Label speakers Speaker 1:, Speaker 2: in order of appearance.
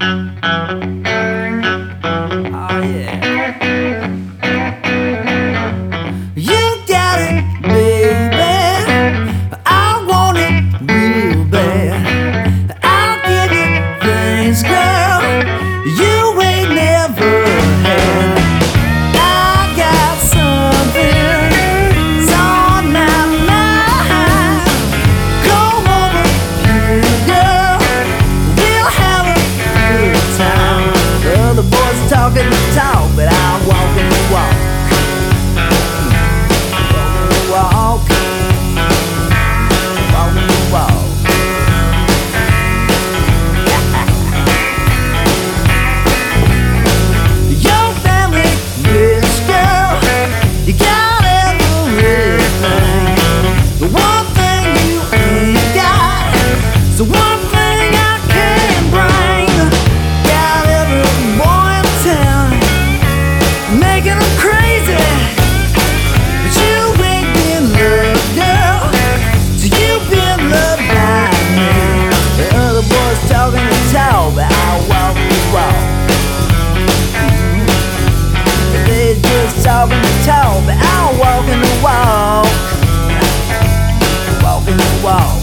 Speaker 1: Oh yeah. You got it, baby. I want it real bad. I'll give you things, girl, you ain't never had. I got something on my mind. Come over here, girl. We'll have a good time. Well, the boys talking the talk, but I'm walking the walk. Walk, walking the walk. Your family rich, girl, you got everything. The one thing you ain't got is the one thing I can't bring. Got every boy in town making them crazy. Talking the talk, but I walk the walk. They just talking the talk, but I'm walking the walk. Walking the walk.